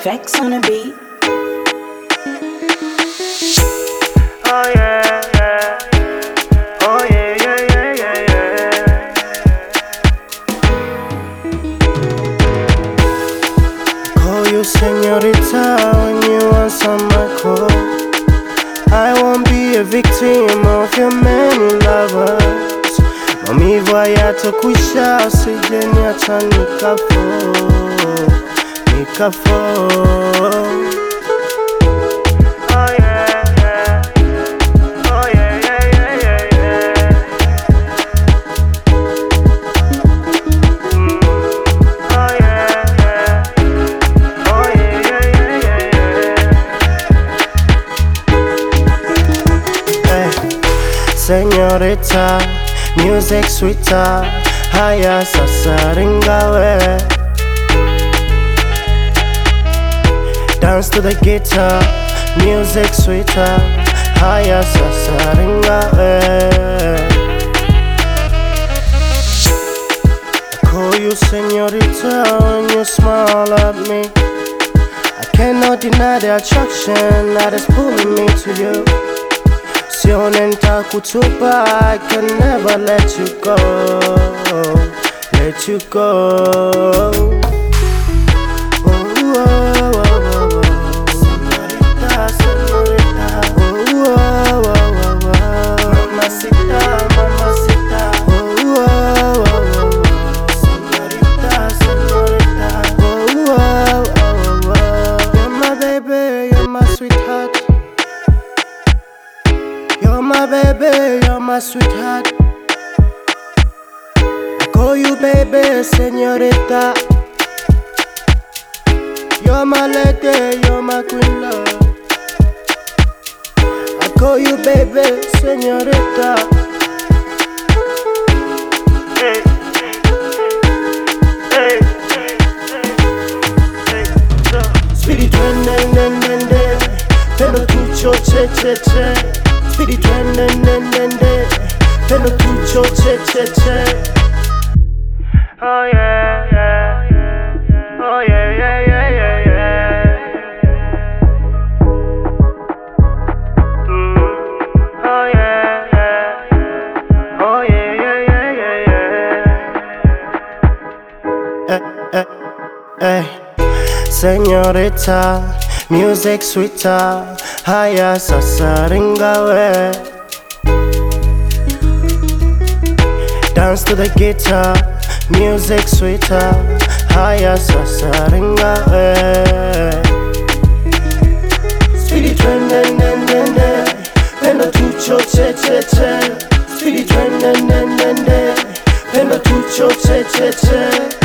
Vex on the beat. Oh yeah, yeah. Oh yeah, yeah, yeah, yeah, yeah. Call you señorita when you answer my call. I won't be a victim of your many lovers. Maumivu hayatokwisha, usije niacha nikafo. Oh yeah, yeah. Oh yeah, yeah, yeah, yeah, yeah. Oh yeah, yeah. Oh yeah, yeah, yeah, yeah, yeah. Hey, señorita, music sweeter. Haya sasa ringawe. Dance to the guitar, music sweeter. Haya sasa ringawe. I call you señorita when you smile at me. I cannot deny the attraction that is pulling me to you. Sione nitakutupa, I can never let you go. Let you go. You're my baby, you're my sweetheart. I call you baby, señorita. You're my lady, you're my queen love. I call you baby, señorita. Hey, hey, hey, Speedy dwen den den den den. Pelo tucho che che che. Speedy dwen den den den den. Pelo tucho che che che. Oh yeah, yeah. Oh yeah, yeah, yeah, yeah, yeah. Oh yeah, yeah. Oh yeah, yeah, yeah, yeah, yeah. Hey, señorita, music sweeter. Haya sasa ringawe. Dance to the guitar, music sweeter. Haya sasa ringawe. Speedy dwen den den den den. Pelo tucho che che che. Speedy dwen den den den den. Pelo tucho che che che.